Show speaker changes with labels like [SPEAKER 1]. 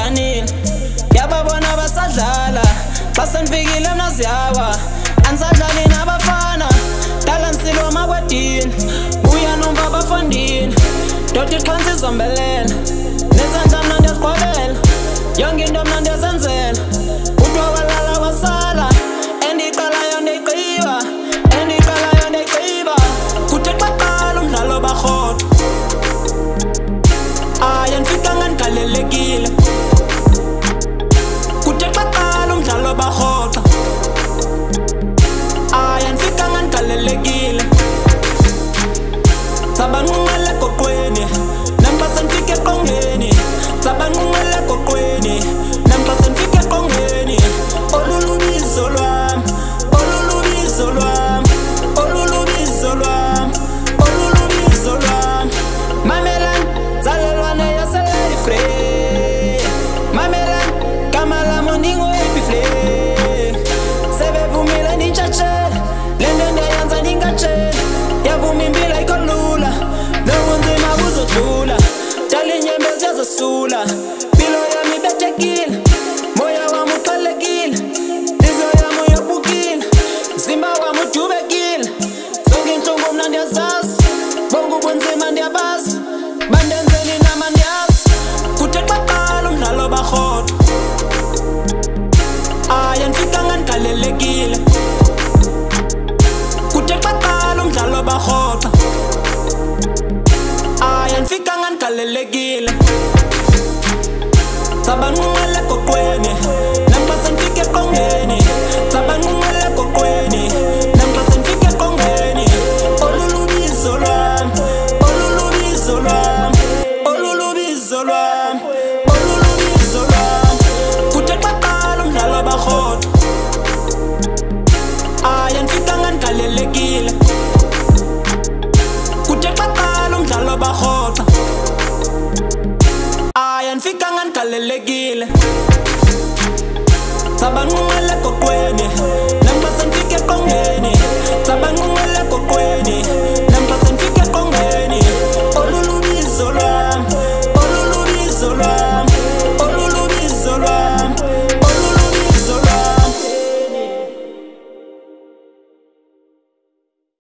[SPEAKER 1] ngidanile yababona basadlala basenfikile naziyawa ansadlali nabafana dala nsilo makwedini buya nomva bafandini doti xhansi izombelela nezandla mna ndiyaziqhobela yonke into mna ndiyazenzela uthi walala wasala endiqalayo ndiyigqiba kuthe xaqala umdlalo barhodo ayandifikanga ndigalelekile kuthe xaqala umdlalo barhodo ayandifikanga ndigalelekile sabanqunqele egoqweni namxa sendifike eqongeni sabanqunqele egoqweni namxa sendifike eqongeni olulubizo lwam olulubizo lwam olulubizo lwam olulubizo lwam mamelani tsalelwane yaselefre mamelani gama lam ndingu-epifle sebevumile ndintshatshela le nto ndiyayenza ndingatshela yavuma impilo ayikho lula nobunzima buzodlula dala iinyembezi yazosula mpilo yam ibethekile moya wam uqhelekile intliziyo yam uyopukile mzimba wam udubekile zonke iintlungu mna ndiyazazi bonke ubunzima ndiyabazi bandenzeni nama ndiyazi kuthe xaqala umdlalo barhodo ayandifikanga ndigalelekile kuthe xaqala umdlalo barhodo ayandifikanga ndigalelekile sabanqunqele egoqweni namxa sendifike eqongeni sabanqunqele egoqweni namxa sendifike eqongeni olulubizo lwam olulubizo lwam olulubizo lwam olulubizo lwam kuthe xaqala umdlalo barhodo ayandifikanga ndigalelekile kuthe xaqala umdlalo barhodo ayandifikanga ndigalelekile sabanqunqele egoqweni